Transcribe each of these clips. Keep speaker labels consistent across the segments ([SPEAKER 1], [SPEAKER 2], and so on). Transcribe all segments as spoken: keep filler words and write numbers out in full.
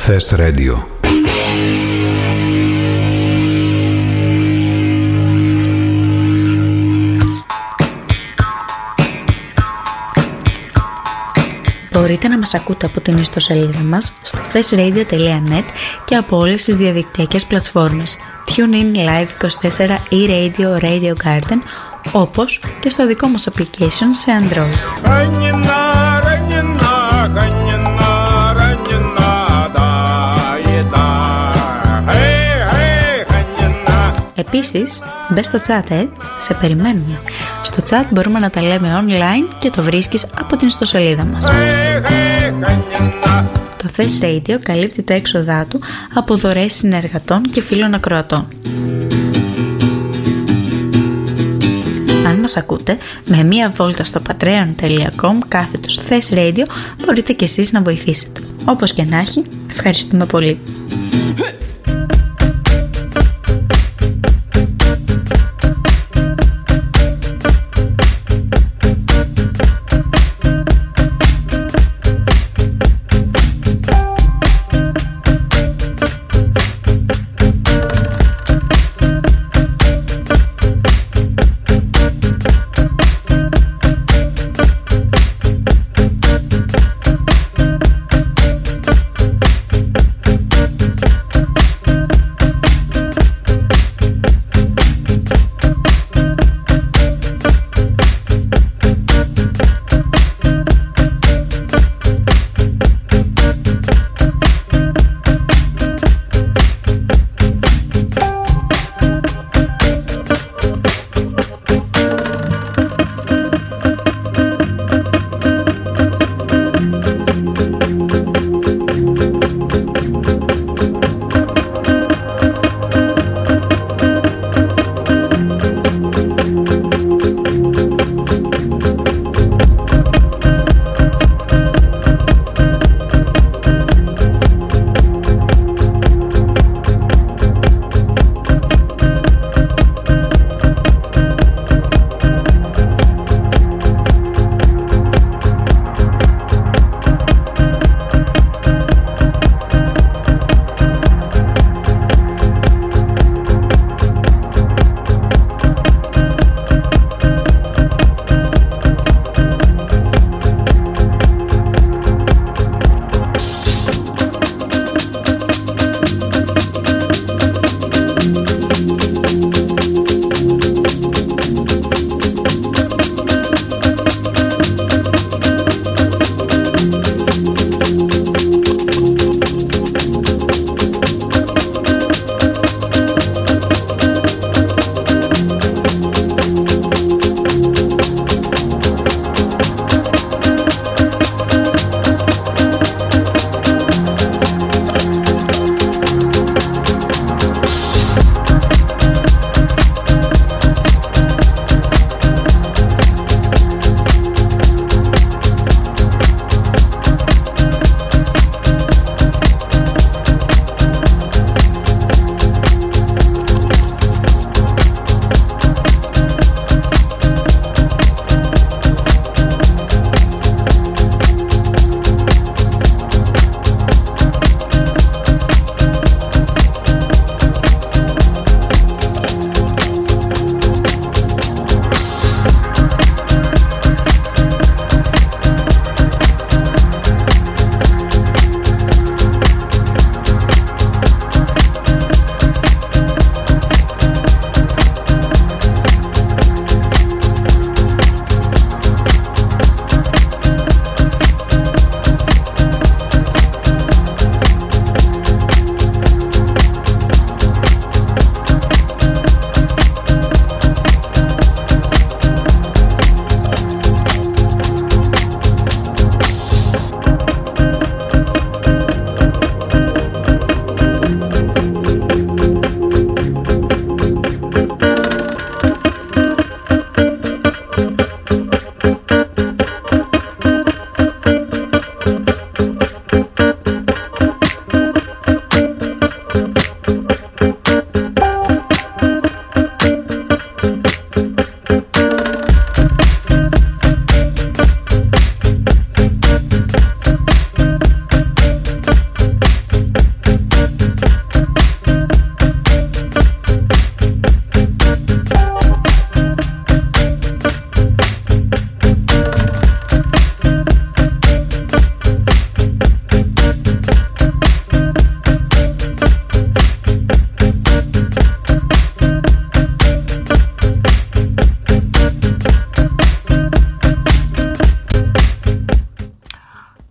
[SPEAKER 1] Θες Radio.
[SPEAKER 2] Μπορείτε να μας ακούτε από την ιστοσελίδα μας στο θες ρέιντιο τελεία νετ και από όλες τις διαδικτυακές πλατφόρμες TuneIn, Live είκοσι τέσσερα, e-Radio, Radio Garden, όπως και στο δικό μας application σε Android. Επίσης, μπες στο chat, ε, σε περιμένουμε. Στο chat μπορούμε να τα λέμε online και το βρίσκεις από την ιστοσελίδα μας. Το Θες Radio καλύπτει τα έξοδά του από δωρεές συνεργατών και φίλων ακροατών. Αν μας ακούτε, με μία βόλτα στο patreon τελεία com κάθετος Θες Radio μπορείτε και εσείς να βοηθήσετε. Όπως και να έχει, ευχαριστούμε πολύ.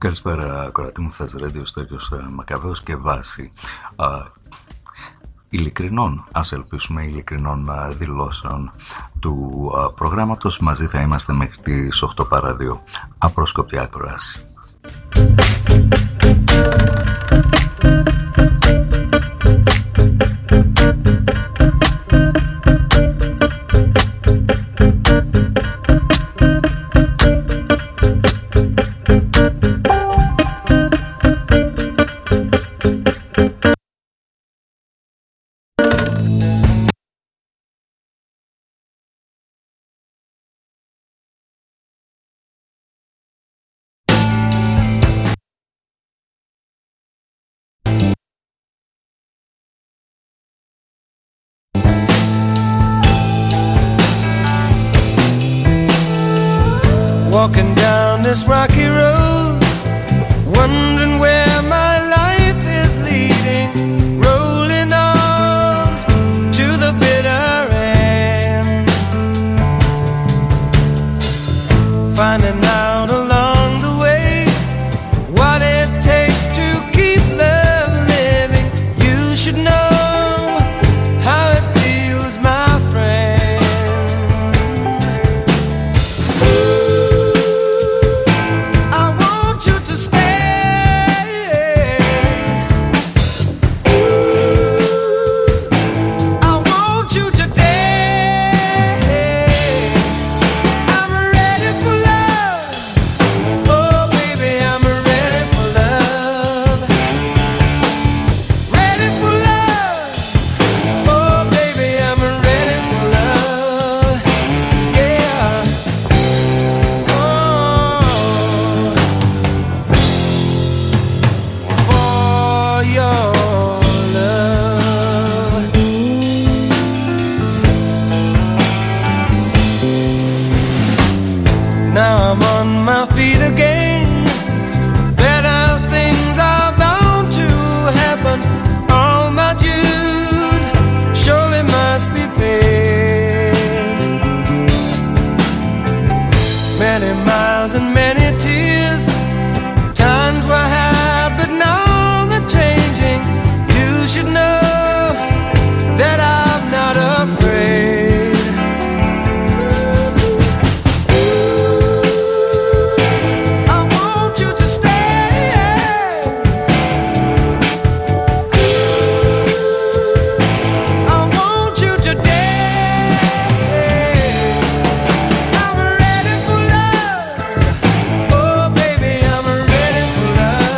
[SPEAKER 1] Καλησπέρα κορατή μου, Θες Radio, Στέλιος Μακαβαίος και βάση α, ειλικρινών, ας ελπίσουμε ειλικρινών α, δηλώσεων του α, προγράμματος. Μαζί θα είμαστε μέχρι τις οκτώ παρά δύο. Απρόσκοπτη ακρόαση.
[SPEAKER 3] Walking down this rocky road, wondering where my life is leading, rolling on to the bitter end, finding out along the way what it takes to keep love living. You should know how it feels, my friend.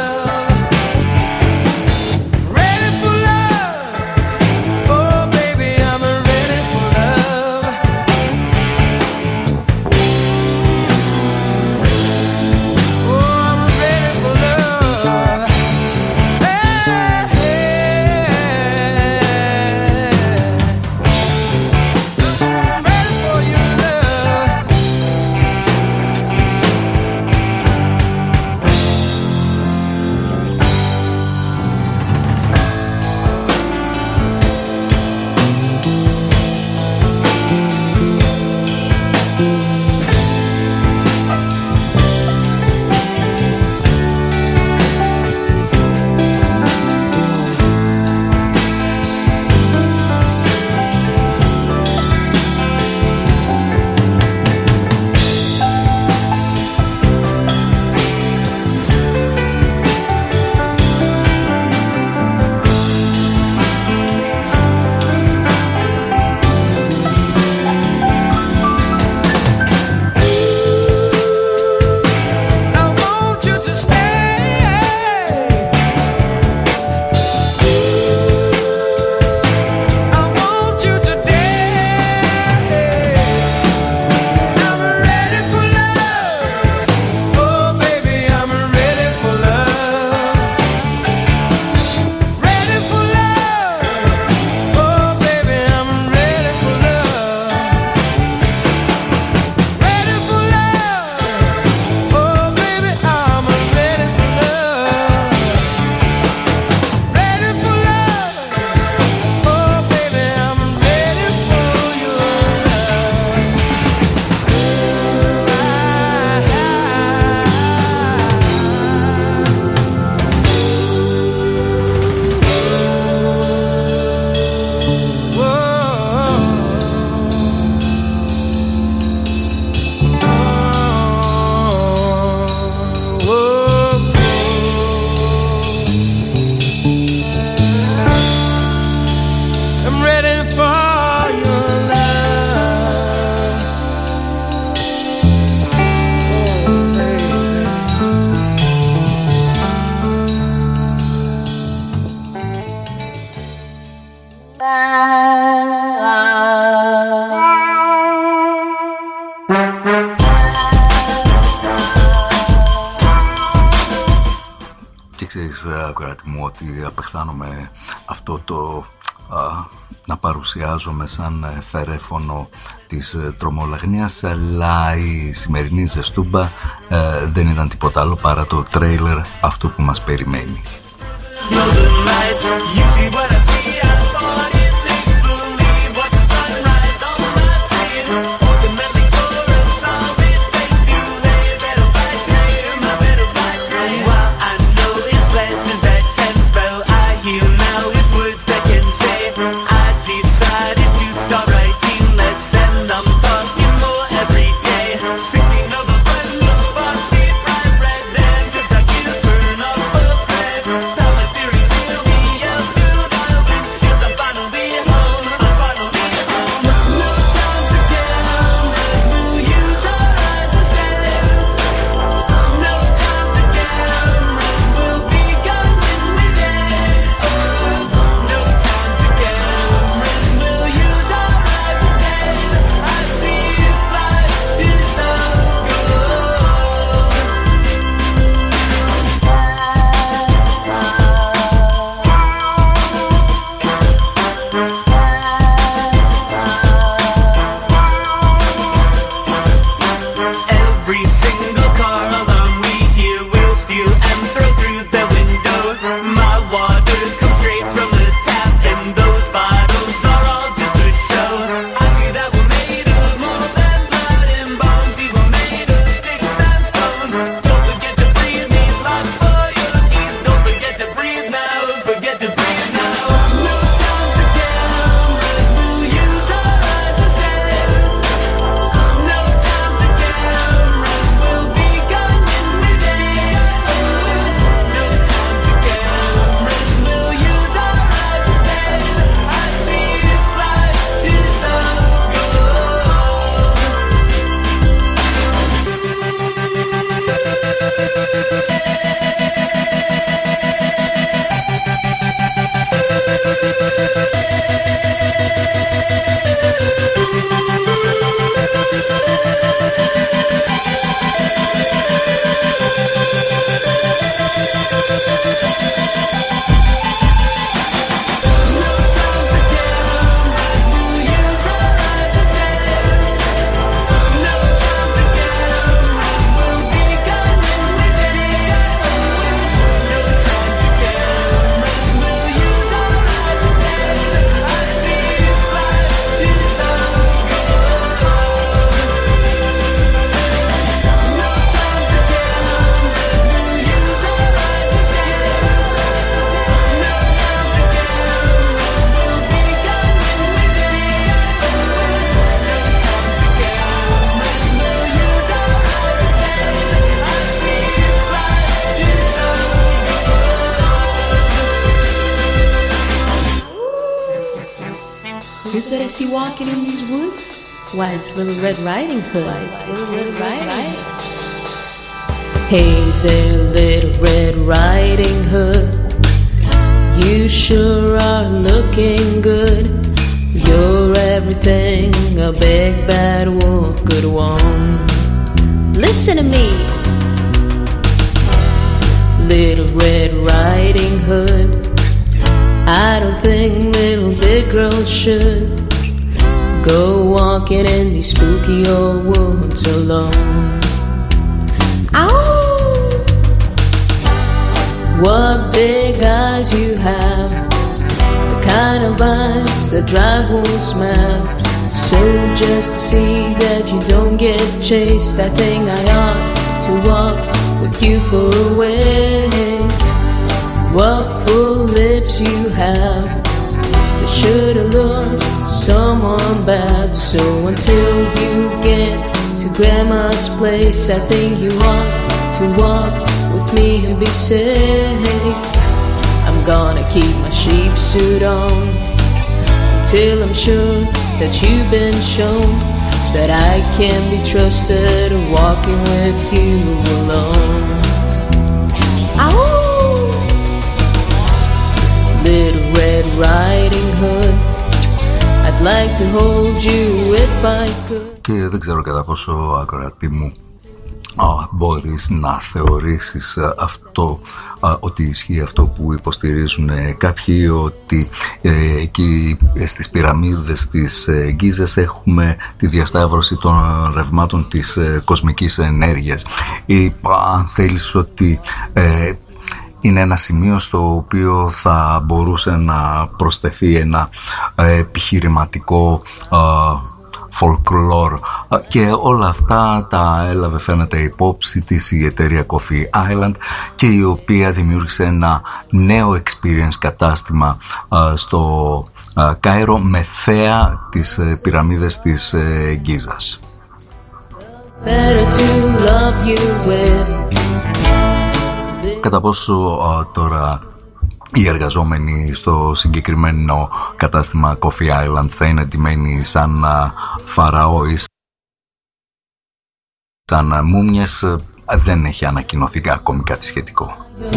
[SPEAKER 3] Baby
[SPEAKER 1] ξέρεις, ακοράτη μου, ότι απεχθάνομαι αυτό το α, να παρουσιάζομαι σαν φερέφωνο της τρομολαγνίας, αλλά η σημερινή ζεστούμπα ε, δεν ήταν τίποτα άλλο παρά το τρέιλερ αυτού που μας περιμένει.
[SPEAKER 4] Walking in these woods? Why, it's Little Red Riding Hood. Why, it's Little Red Riding Hood. Hey there, Little Red Riding Hood. You sure are looking good. You're everything a big bad wolf could want. Listen to me, Little Red Riding Hood. I don't think little big girls should go walking in these spooky old woods alone. Ow! What big eyes you have, the kind of eyes that drive wolves mad. So just to see that you don't get chased, I think I ought to walk with you for a ways. What full lips you have, they should allure someone bad. So until you get to Grandma's place, I think you ought to walk with me and be safe. I'm gonna keep my sheep suit on until I'm sure that you've been shown that I can be trusted walking with you alone. Ow! Little Red Riding Hood, I'd like to hold you if I could.
[SPEAKER 1] Και δεν ξέρω κατά πόσο, ακροατή μου, μπορείς να θεωρήσεις αυτό, ότι ισχύει αυτό που υποστηρίζουν κάποιοι, ότι εκεί στις πυραμίδες της Γκίζας έχουμε τη διασταύρωση των ρευμάτων της κοσμικής ενέργειας, ή αν θέλεις ότι είναι ένα σημείο στο οποίο θα μπορούσε να προσθεθεί ένα επιχειρηματικό folklore, και όλα αυτά τα έλαβε φαίνεται υπόψη της η εταιρεία Coffee Island, και η οποία δημιούργησε ένα νέο experience κατάστημα στο Κάιρο με θέα τις πυραμίδες της Γκίζας. Κατά πόσο τώρα οι εργαζόμενοι στο συγκεκριμένο κατάστημα Coffee Island θα είναι εντυμένοι σαν φαραώ ή σαν μούμιες, δεν έχει ανακοινωθεί ακόμη κάτι σχετικό.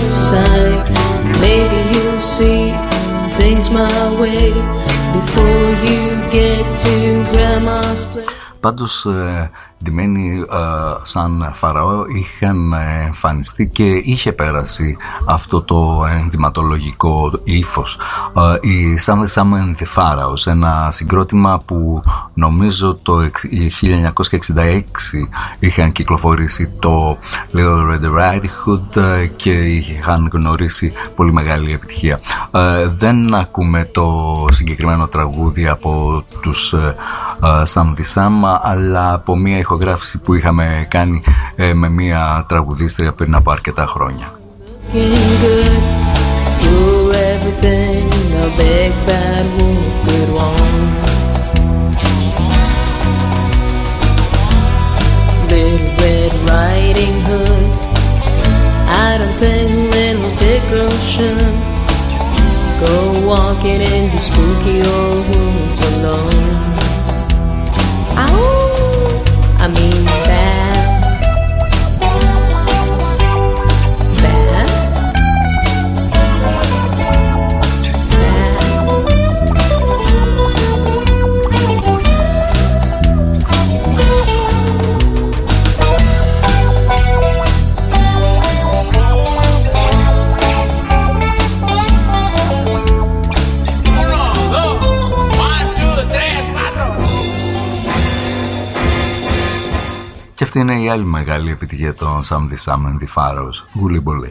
[SPEAKER 1] Πάντως ντυμένοι ε, σαν φαραώ είχαν εμφανιστεί και είχε περάσει αυτό το ενδυματολογικό ύφος. Ε, η Some the Some and the Pharaohs, ένα συγκρότημα που νομίζω το χίλια εννιακόσια εξήντα έξι είχαν κυκλοφορήσει το Little Red Riding Hood και είχαν γνωρίσει πολύ μεγάλη επιτυχία. Ε, δεν ακούμε το συγκεκριμένο τραγούδι από τους ε, Some the Some, αλλά από μια ηχογράφηση που είχαμε κάνει ε, με μια τραγουδίστρια πριν από αρκετά χρόνια. Little Red Riding Hood, I don't think little big girls should go walking into spooky old woods alone. Ow! I mean bad, bad, Και αυτή είναι η άλλη μεγάλη επιτυχία των Some the Some and the Pharaohs, Γουλή Μπολή.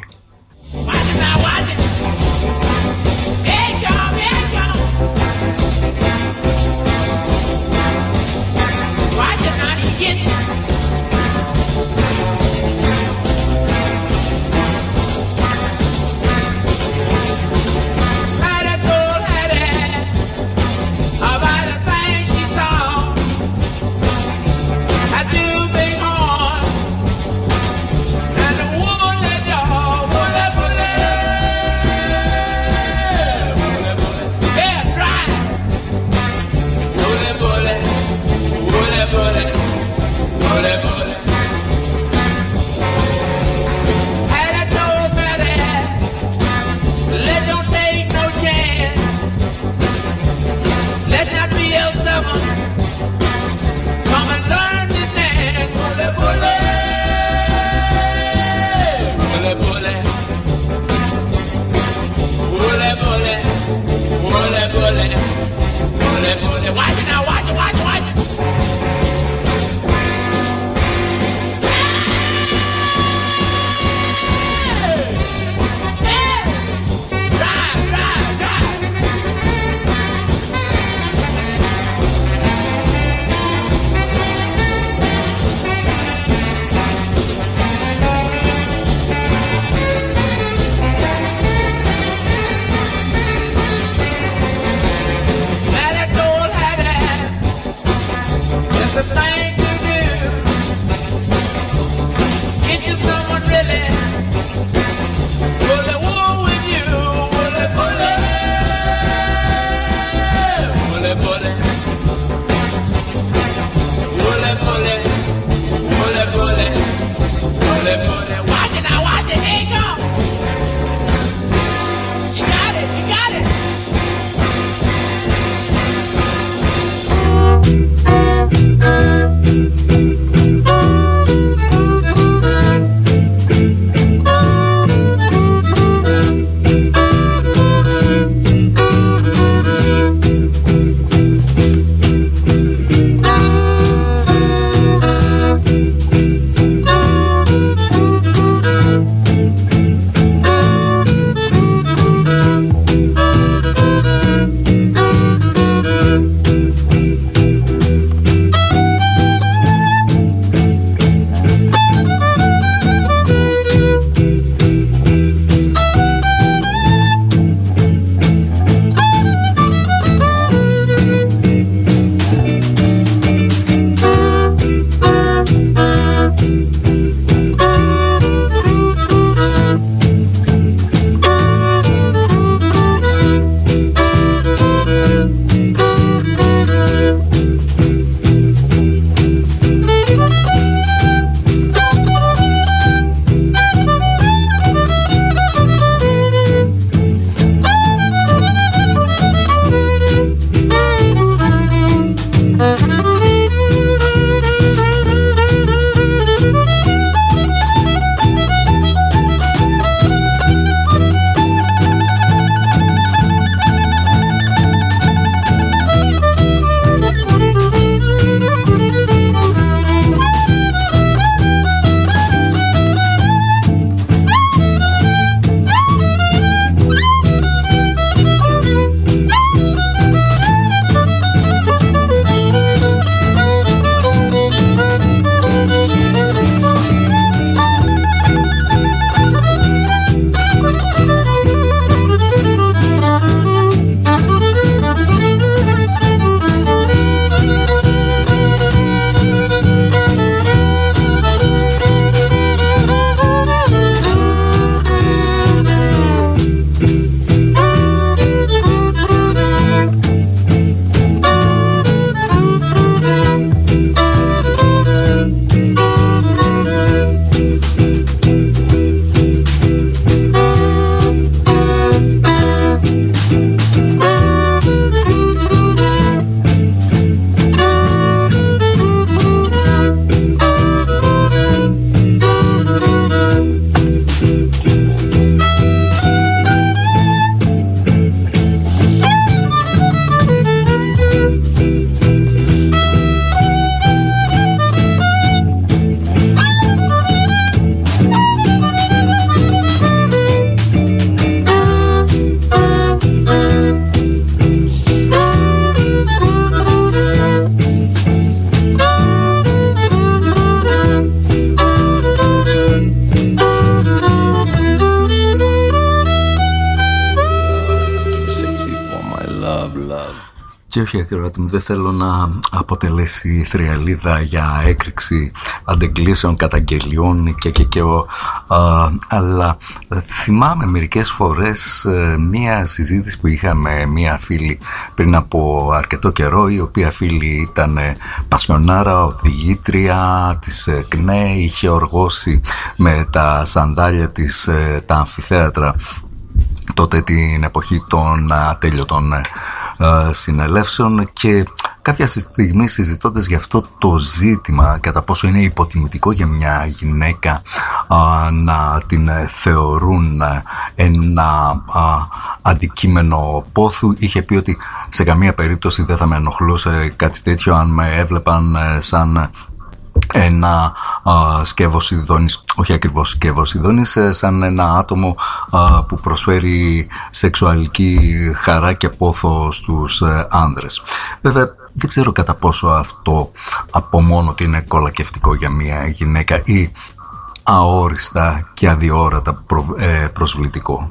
[SPEAKER 1] Και όχι ακροάτη μου, δεν θέλω να αποτελέσει θριαλίδα για έκρηξη αντεγκλήσεων, καταγγελιών και και και ο, α, αλλά θυμάμαι μερικές φορές ε, μία συζήτηση που είχαμε μία φίλη πριν από αρκετό καιρό, η οποία φίλη ήταν πασιονάρα, οδηγήτρια της ΚΝΕ, είχε οργώσει με τα σαντάλια της ε, τα αμφιθέατρα τότε την εποχή των ατέλειωτων συνελεύσεων, και κάποια στιγμή συζητώντας για αυτό το ζήτημα, κατά πόσο είναι υποτιμητικό για μια γυναίκα α, να την θεωρούν ένα α, αντικείμενο πόθου, είχε πει ότι σε καμία περίπτωση δεν θα με ενοχλούσε κάτι τέτοιο αν με έβλεπαν σαν ένα α, σκεύος ειδώνης, όχι ακριβώς σκεύος ειδώνης, σαν ένα άτομο α, που προσφέρει σεξουαλική χαρά και πόθο στους α, άνδρες. Βέβαια δεν ξέρω κατά πόσο αυτό από μόνο ότι είναι κολακευτικό για μια γυναίκα ή αόριστα και αδιόρατα προ, ε, προσβλητικό.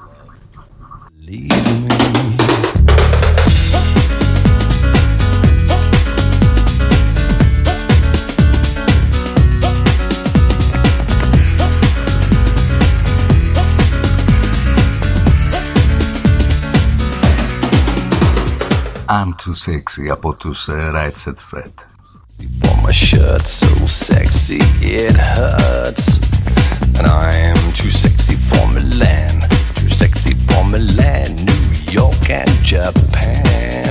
[SPEAKER 1] I'm too sexy από τους uh, Right Said Fred.
[SPEAKER 5] For my shirt so sexy it hurts, and I'm too sexy for Milan, too sexy for Milan, New York and Japan.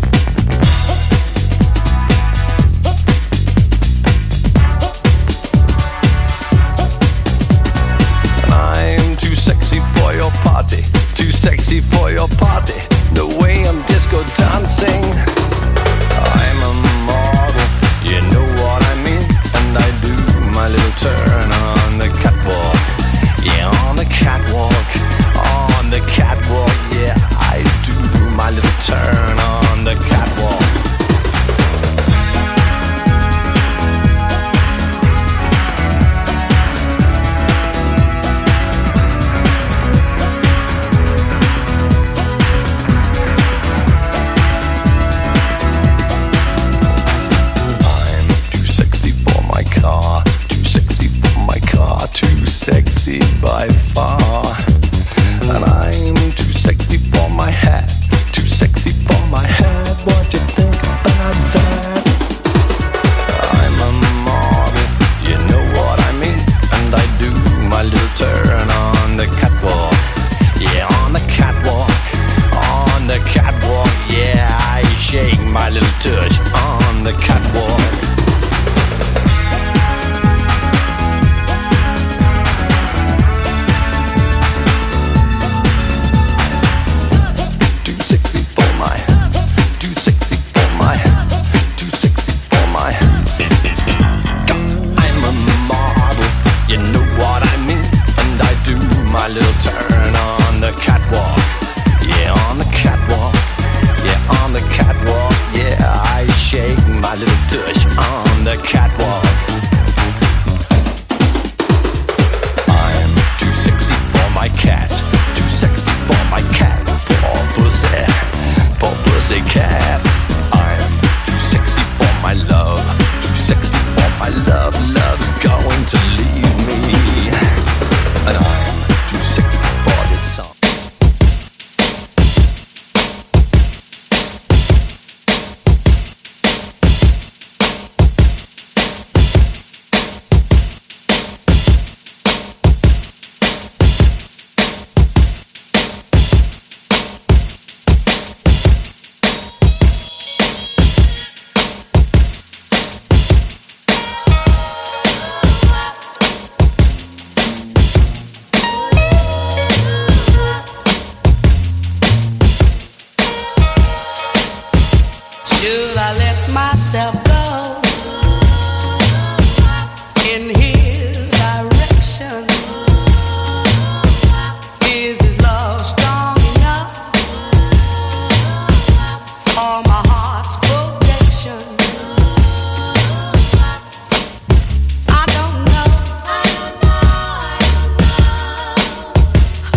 [SPEAKER 5] And I'm too sexy for your party, too sexy for your party. The way I'm disco dancing, I'm a model, you know what I mean. And I do my little turn on the catwalk, yeah, on the catwalk, on the catwalk, yeah, I do my little turn on the catwalk. Sexy by far, and I'm too sexy for my hat, too sexy for my hat. What do you think about that? I'm a model, you know what I mean, and I do my little turn on the catwalk, yeah, on the catwalk, on the catwalk, yeah, I shake my little tush on the catwalk. My little turn on the catwalk, yeah, on the catwalk, yeah, on the catwalk, yeah, I shake my little tush on the catwalk. I'm too sexy for my cat, too sexy for my cat, poor pussy, poor pussy cat. I'm too sexy for my love, too sexy for my love, love's going to leave me, and I'm too sexy for this song.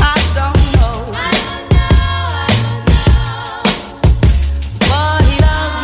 [SPEAKER 6] But he loves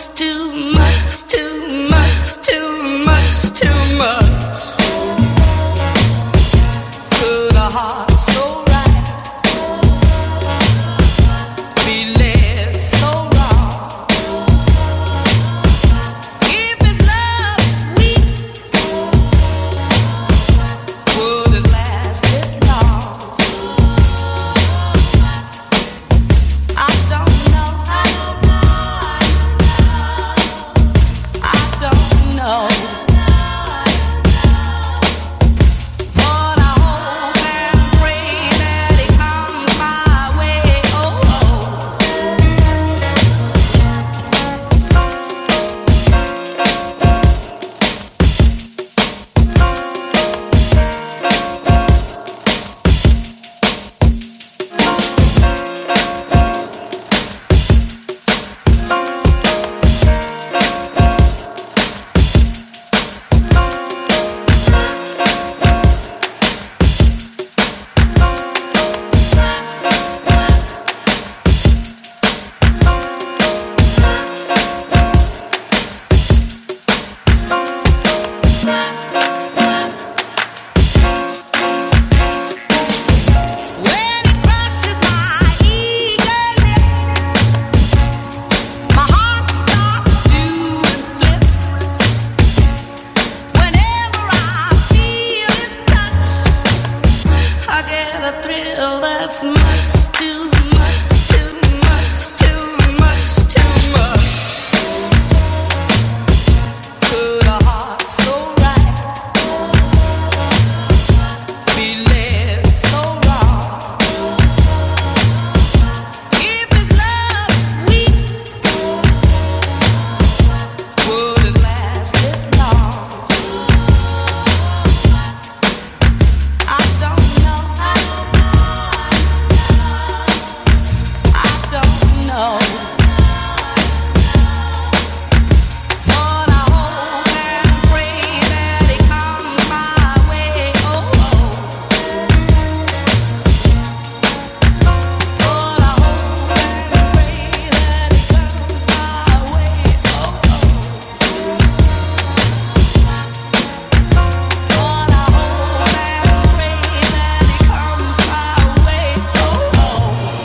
[SPEAKER 6] too much, too much, too much, too much. Could a heart so right be led so wrong? If his love weak, would it last this long? I don't know. I don't know. But I hope and pray that he comes my way. Oh, oh. When he crushes my eager lips, my heart starts doing flips. Whenever I feel his touch, I get a thrill that's much too much, too much, too much, too much. Could a heart so right be led so wrong? If his love weak, would it last this long? I don't know. I don't know. But I hope and pray that he comes my way. Oh, oh. But I hope and pray that he comes my way. Oh, oh. But I hope and pray that he comes my way. Oh, oh.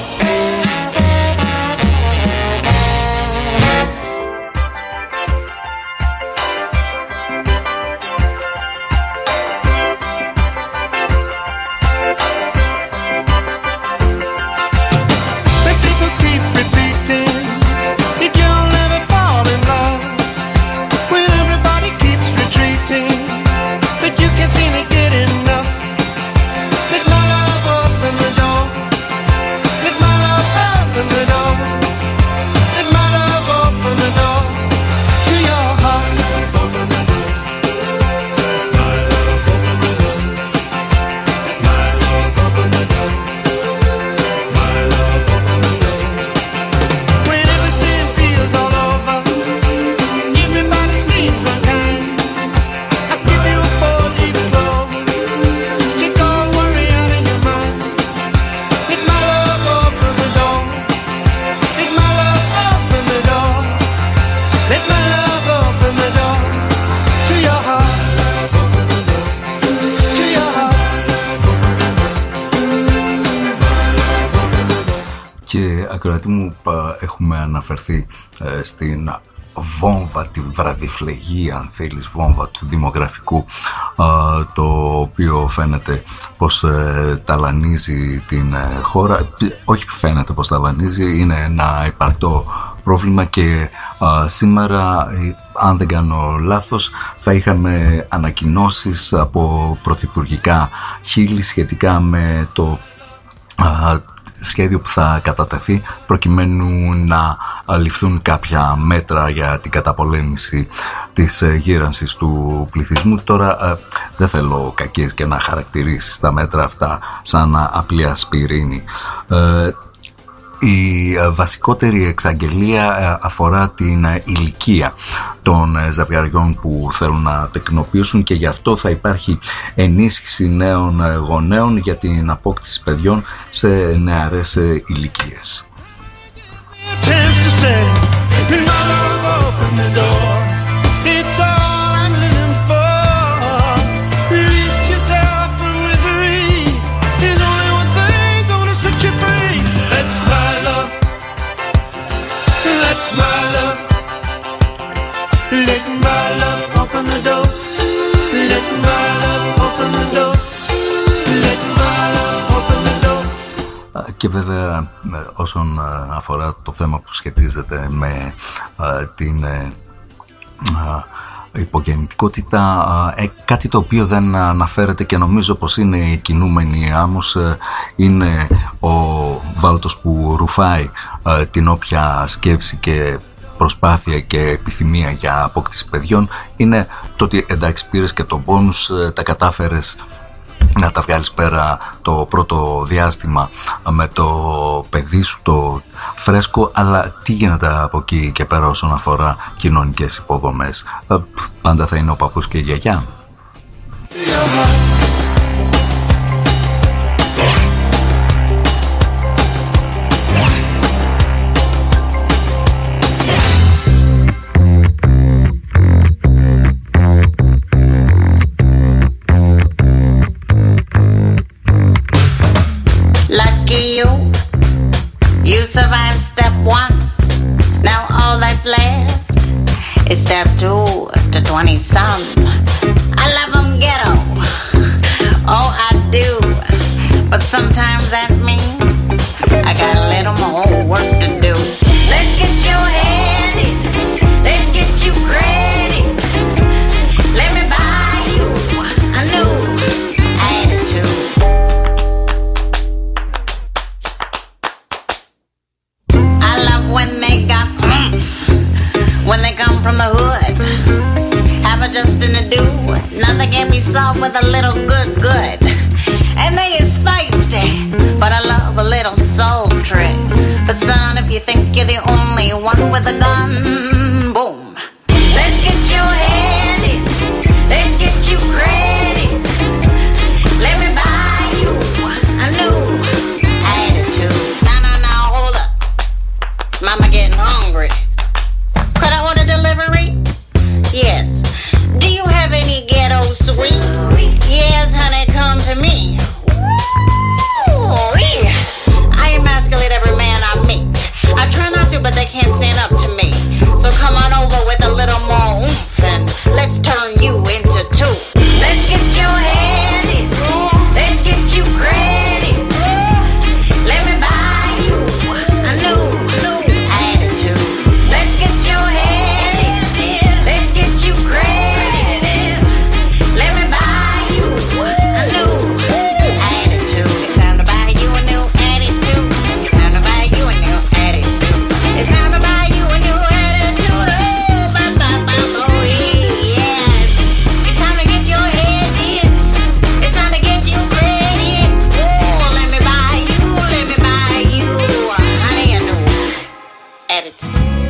[SPEAKER 3] But people keep repeating that you'll never fall in love when everybody keeps retreating, but you can't seem to get enough. Let my love open the door. Let my love open the door. Let my love open the door to your heart. Open the door. My love open the door. My love open the door. My love open the door. When everything feels all over, everybody seems unkind, I'll give you a four-leaf clover, take all worry out of your mind. Let my love open the door. Let my love open the door. Let my love open the door to your heart. To your heart.
[SPEAKER 1] Και ακροατή μου, πα- έχουμε αναφερθεί ε, στην βόμβα, τη βραδιφλεγή αν θέλεις βόμβα του δημογραφικού, ε, το οποίο φαίνεται πως ε, ταλανίζει την ε, χώρα. Ε, όχι φαίνεται πως ταλανίζει, είναι ένα υπαρκτό πρόβλημα και ε, σήμερα, ε, αν δεν κάνω λάθος, θα είχαμε ανακοινώσεις από πρωθυπουργικά χείλη σχετικά με το ε, σχέδιο που θα κατατεθεί προκειμένου να ληφθούν κάποια μέτρα για την καταπολέμηση της γύρανσης του πληθυσμού. Τώρα ε, δεν θέλω κακές και να χαρακτηρίσεις τα μέτρα αυτά σαν απλή ασπιρίνη. Ε, Η βασικότερη εξαγγελία αφορά την ηλικία των ζευγαριών που θέλουν να τεκνοποιήσουν και γι' αυτό θα υπάρχει ενίσχυση νέων γονέων για την απόκτηση παιδιών σε νεαρές ηλικίες.
[SPEAKER 3] Let my love open the door. Let my love open the door. Let my love open the door.
[SPEAKER 1] Και βέβαια όσον αφορά το θέμα που σχετίζεται με την υπογεννητικότητα, ε, κάτι το οποίο δεν αναφέρεται και νομίζω πως είναι η κινούμενη άμμος, ε, είναι ο βάλτος που ρουφάει ε, την όποια σκέψη και προσπάθεια και επιθυμία για απόκτηση παιδιών, είναι το ότι εντάξει, πήρες και τον πόνους, ε, τα κατάφερες να τα βγάλεις πέρα το πρώτο διάστημα με το παιδί σου το φρέσκο, αλλά τι γίνεται από εκεί και πέρα όσον αφορά κοινωνικές υποδομές? Πάντα θα είναι ο παππούς και η γιαγιά.
[SPEAKER 7] You survived step one. Now all that's left is step two to twenty some. I love 'em ghetto. Oh, I do. But sometimes that means I got a little more work to do. Let's get your head in. Let's get you credit. Let me buy you a new attitude. When they got oomph, when they come from the hood, have a just in the do. Nothing can be solved with a little good, good. And they is feisty, but I love a little soul trick. But son, if you think you're the only one with a gun, boom. Let's get your head in. Let's get you credit. Let me buy you a new attitude. Mama getting hungry. Could I order delivery? Yes. Do you have any ghetto sweet? Yes, honey, come to me. Ooh, yeah. I emasculate every man I meet. I try not to, but they can't stand up to me. So come on over with a little more oomph and let's turn you into two. Let's get your head in. Let's get you credit. Let me buy you a new, new. Let's get your head in. Let's get you credit. Let me buy you a new attitude. It's time to buy you a new attitude. It's time to buy you a new attitude. It's time to buy you a new attitude. Oh, ba ba ba oh yes. It's time to get your head in. It's time to get you credit. Oh, let me buy you. Let me buy you, honey, a new attitude.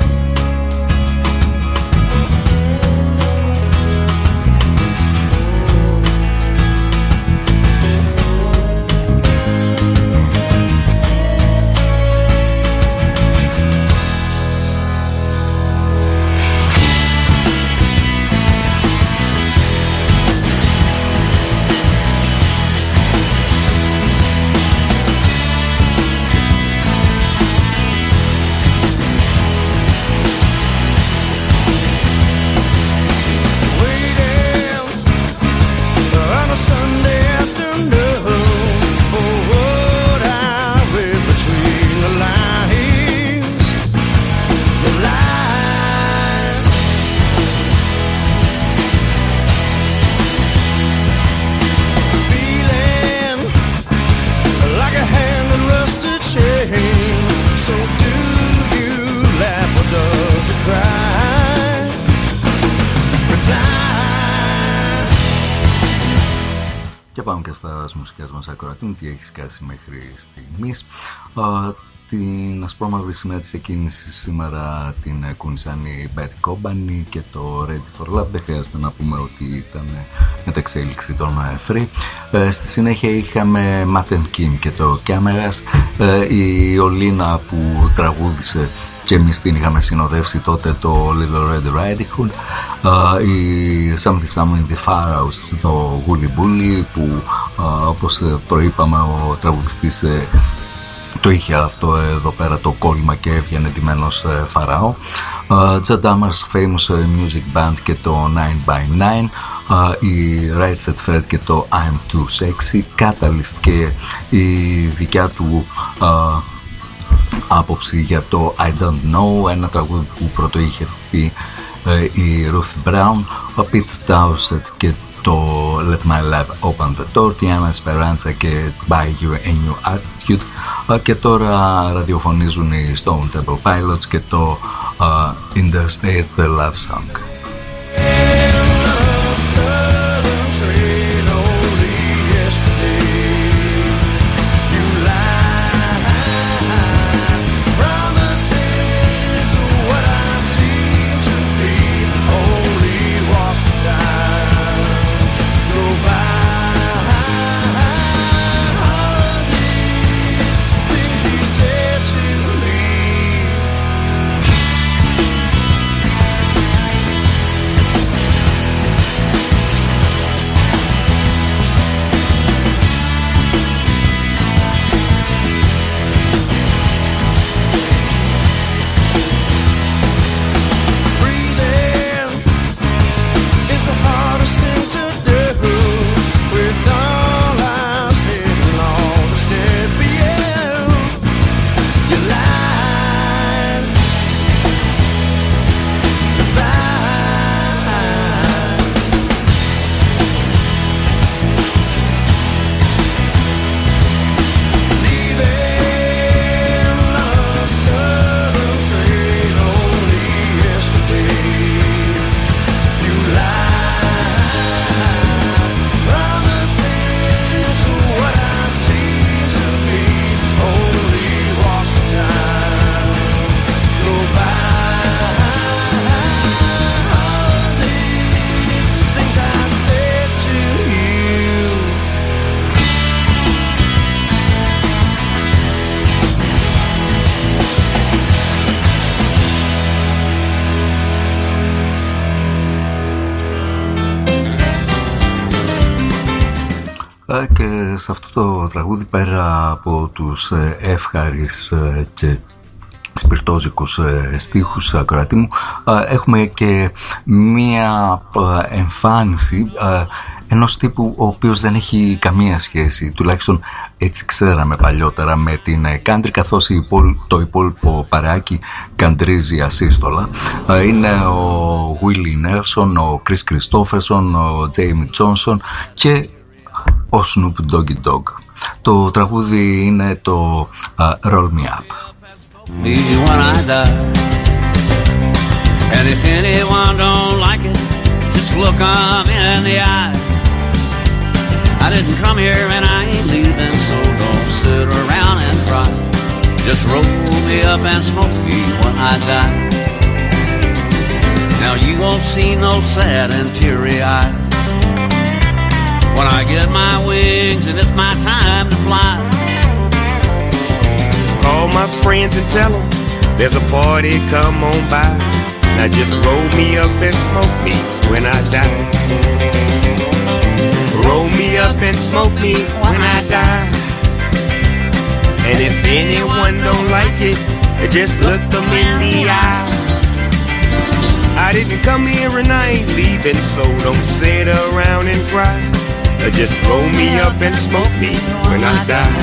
[SPEAKER 1] Και πάμε και στα μουσικές μας ακροατούν. Τι έχει σκάσει μέχρι στιγμής? Uh, την ασπρόμαυρη σημαία της εκκίνησης σήμερα την κούνησαν η Bad Company και το Ready for Love. Δεν χρειάζεται να πούμε ότι ήταν μεταξέλιξη των Free. Uh, στη συνέχεια είχαμε Matt and Kim και το Cameras. Uh, η Ολίνα που τραγούδισε και εμείς την είχαμε συνοδεύσει τότε, το Little Red Riding Hood. Uh, η Something Something The Pharaohs, το Woolly Bully, που uh, όπως προείπαμε ο τραγουδιστής uh, το είχε αυτό εδώ πέρα το κόλλημα και έβγαινε ντυμένος uh, Φαραώ. uh, Judd Dammers Famous Music Band και το nine by nine, uh, η Right Said Fred και το I'm Too Sexy, Catalyst και η δικιά του uh, άποψη για το I Don't Know, ένα τραγούδι που πρώτο είχε πει uh, η Ruth Brown, ο Pete Townshend και το Let My Love Open The Door, Tiana Esperanza και Buy You A New Attitude, uh, και τώρα ραδιοφωνίζουν οι Stone Temple Pilots και το uh, Interstate Love Song. Και σε αυτό το τραγούδι, πέρα από τους εύχαρις και σπιρτόζικους στίχους, ακροατή μου, έχουμε και μία εμφάνιση ενός τύπου ο οποίος δεν έχει καμία σχέση, τουλάχιστον έτσι ξέραμε παλιότερα, με την country, καθώς το υπόλοιπο παρεάκι καντρίζει ασύστολα. Είναι ο Willie Nelson, ο Chris Christopherson, ο Jamie Johnson και ο Snoop Doggy Dogg. Το τραγούδι είναι το uh, Roll Me Up.
[SPEAKER 8] Me when I die. And if anyone don't like it, just look 'em in the eye. I didn't come here and I ain't leaving, so don't sit around and cry. Just roll me up and smoke me when I die. Now you won't see no sad and teary eye when I get my wings and it's my time to fly.
[SPEAKER 9] Call my friends and tell them there's a party, come on by. Now just roll me up and smoke me when I die. Roll me up and smoke me when I die. And if anyone don't like it, just look them in the eye. I didn't come here and I ain't leaving, so don't sit around and cry. Just roll me up and smoke me when I die.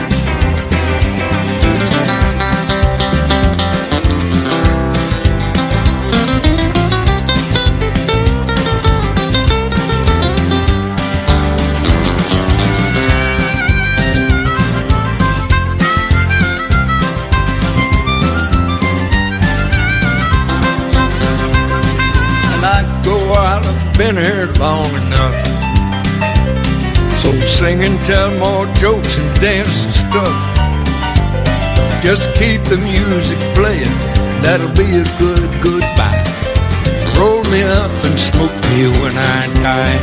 [SPEAKER 10] And I'd go out, I've been here long enough. So sing and tell more jokes and dance and stuff. Just keep the music playing, that'll be a good goodbye. Roll me up and smoke me when I die.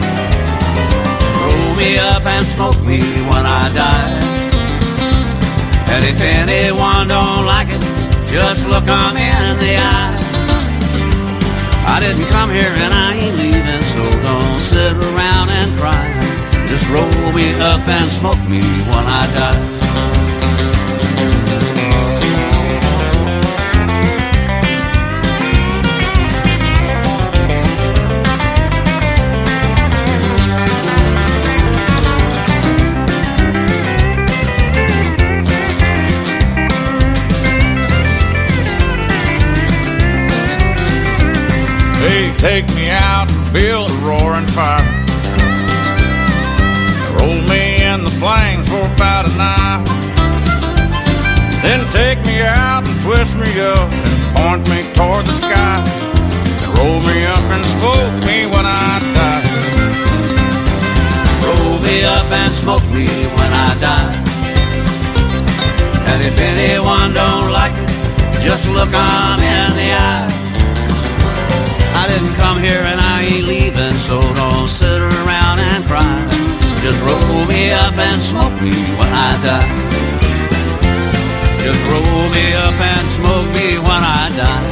[SPEAKER 8] Roll me up and smoke me when I die. And if anyone don't like it, just look 'em in the eye. I didn't come here and I ain't leaving, so don't sit around and cry. Just roll me up and smoke me when I die.
[SPEAKER 11] take me out and build a roaring fire. Roll me in the flames for about an hour. Then take me out and twist me up and point me toward the sky. And roll me up and smoke me when I die.
[SPEAKER 8] Roll me up and smoke me when I die. And if anyone don't like it, just look 'em in the eye. I didn't come here and I ain't leaving, so don't sit around and cry. Just roll me up and smoke me when I die. Just roll me up and smoke me when I die.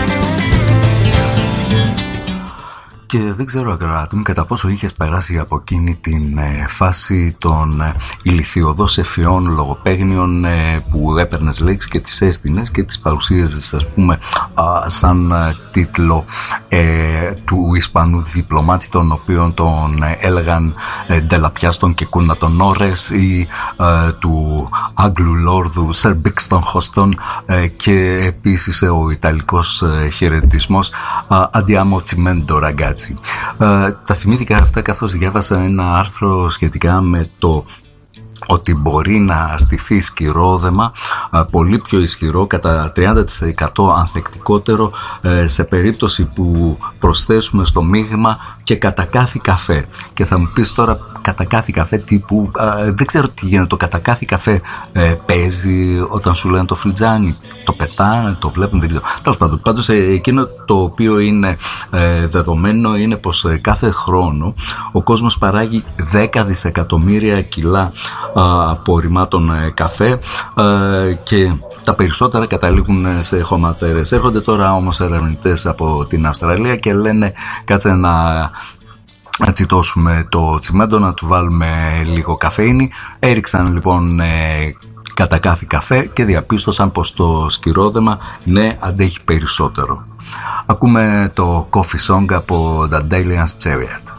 [SPEAKER 1] Και δεν ξέρω, ακροατή μου, κατά πόσο είχες περάσει από εκείνη την ε, φάση των ε, ηλιθιωδώς ευφυών λογοπαίγνιων ε, που έπαιρνες λέξεις και τις έστεινες και τις παρουσίαζες, ας πούμε, α, σαν ε, τίτλο ε, του Ισπανού διπλωμάτη, τον οποίον τον ε, έλεγαν ε, Ντελαπιάστον και Κούνα των Όρες, ή ε, του Άγγλου Λόρδου Σερ Μπίξτον Χωστον, ε, και επίσης ε, ο ιταλικός ε, χαιρετισμός Andiamo Cimento Ragazzi. Uh, τα θυμήθηκα αυτά καθώς διάβασα ένα άρθρο σχετικά με το ότι μπορεί να στηθεί σκυρόδεμα uh, πολύ πιο ισχυρό, κατά τριάντα τοις εκατό ανθεκτικότερο, uh, σε περίπτωση που προσθέσουμε στο μείγμα και κατακάθι καφέ. Και θα μου πεις τώρα, κατακάθι καφέ τύπου, uh, δεν ξέρω τι γίνεται, το κατακάθι καφέ uh, παίζει όταν σου λένε το φλιτζάνι, το πετάνε, το βλέπουν, δεν ξέρω. Τέλος πάντων, πάντως εκείνο το οποίο είναι ε, δεδομένο είναι πως ε, κάθε χρόνο ο κόσμος παράγει δέκα δισεκατομμύρια κιλά ε, απορριμμάτων ε, καφέ, ε, και τα περισσότερα καταλήγουν σε χωματέρες. Έρχονται τώρα όμως ερευνητές από την Αυστραλία και λένε κάτσε να να τσιτώσουμε το τσιμέντο, να του βάλουμε λίγο καφέινη. Έριξαν λοιπόν ε, κατά κάθε καφέ και διαπίστωσαν πως το σκυρόδεμα, ναι, αντέχει περισσότερο. Ακούμε το Coffee Song από The Dalian's Chariot.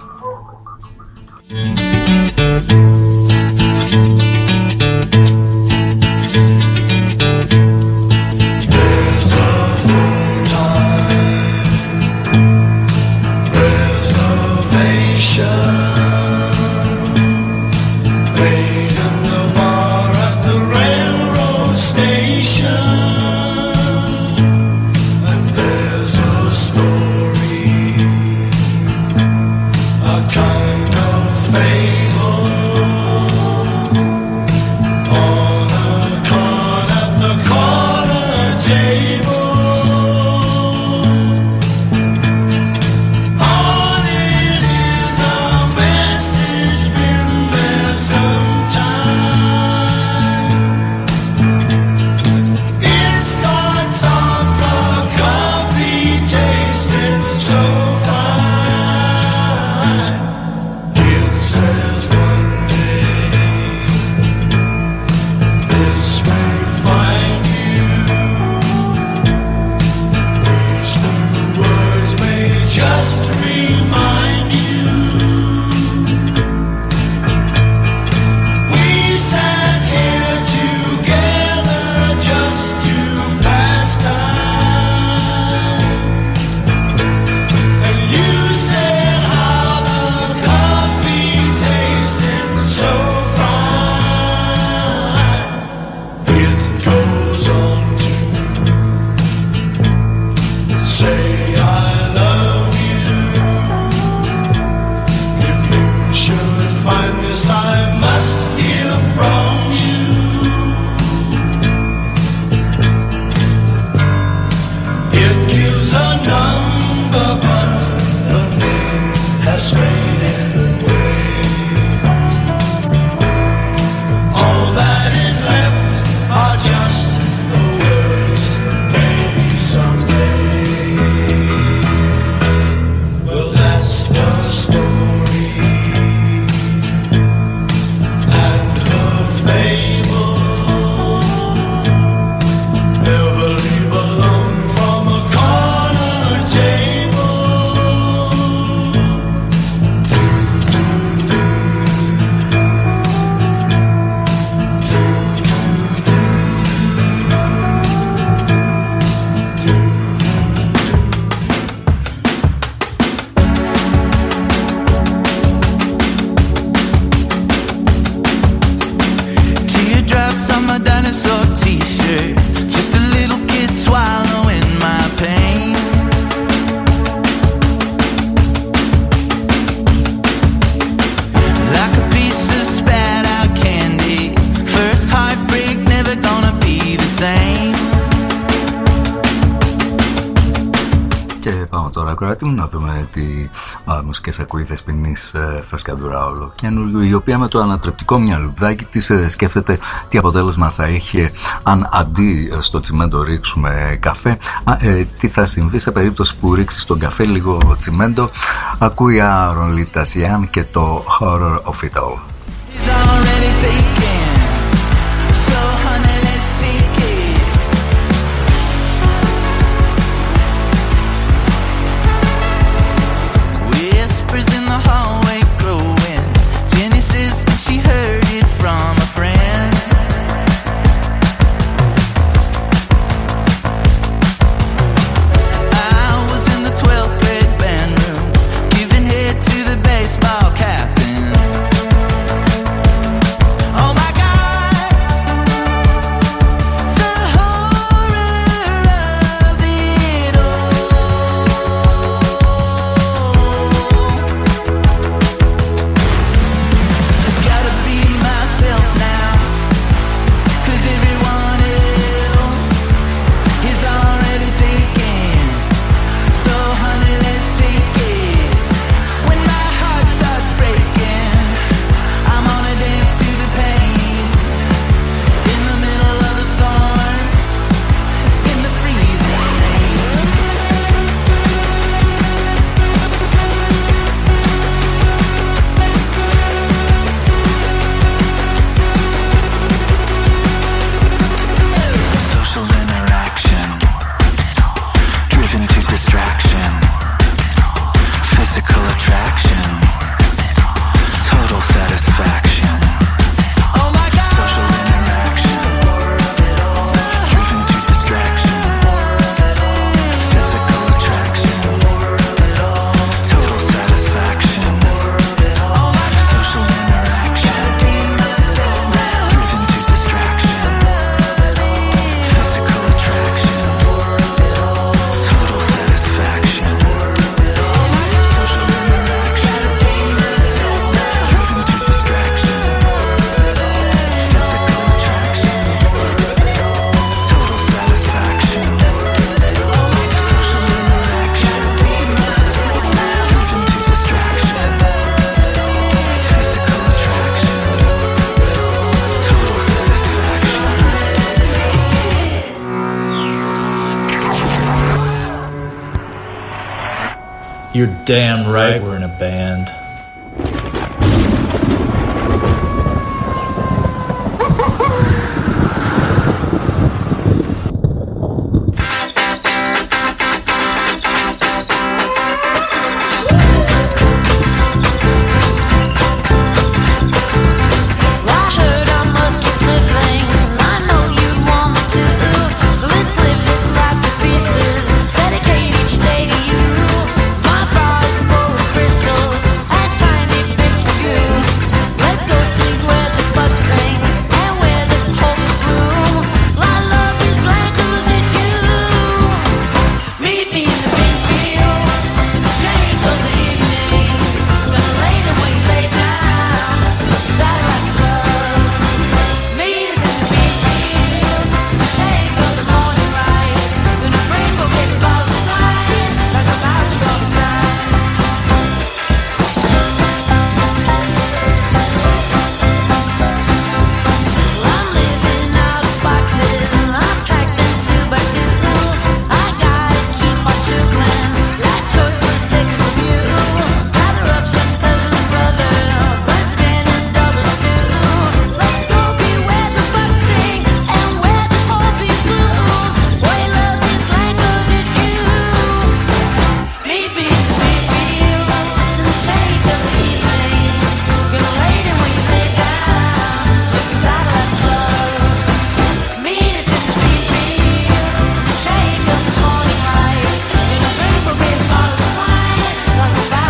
[SPEAKER 12] Kind of fable
[SPEAKER 1] ακροατή μου, να δούμε τι α, μουσικές ακούει η Δεσποινής ε, Φρεσκαδουρά Ολοκένουργου, η οποία με το ανατρεπτικό μυαλουδάκι της ε, σκέφτεται τι αποτέλεσμα θα είχε αν αντί στο τσιμέντο ρίξουμε καφέ. Α, ε, τι θα συμβεί σε περίπτωση που ρίξει στον καφέ λίγο τσιμέντο. Ακούει Άρον Λιτασιάν και το Horror of It All.
[SPEAKER 12] You're damn right we're in a band.